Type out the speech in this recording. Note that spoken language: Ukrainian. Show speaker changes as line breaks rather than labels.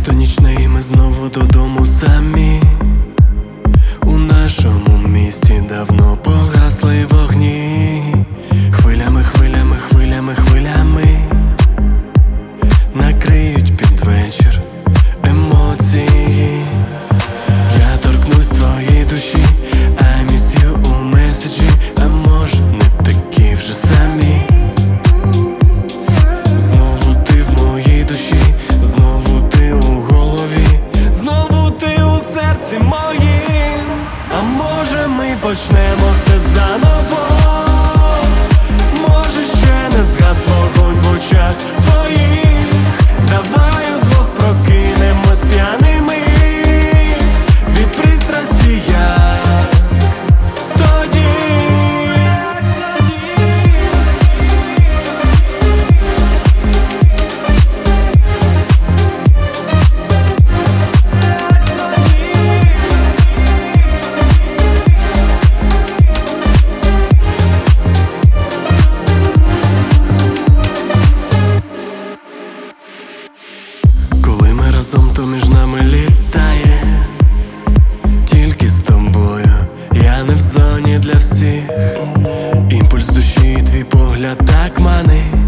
Місто нічне і ми знову додому самі. У нашому місті давно погасли вогні. Хвилями, хвилями, хвилями, хвилями накриють під вечір емоції. Я торкнусь твоєї душі, I miss you у меседжі. А може не такі вже самі. Знову ти в моїй душі, знову ти у голові, знову ти у серці моїм. А може ми почнемо все заново? Може ще не згас вогонь в очах твоїх? Давай удвох прокинемось п'яними від пристрасті, як тоді. Коли ми разом, то між нами літає. Тільки з тобою я не в зоні для всіх. Імпульс душі, твій погляд так манить.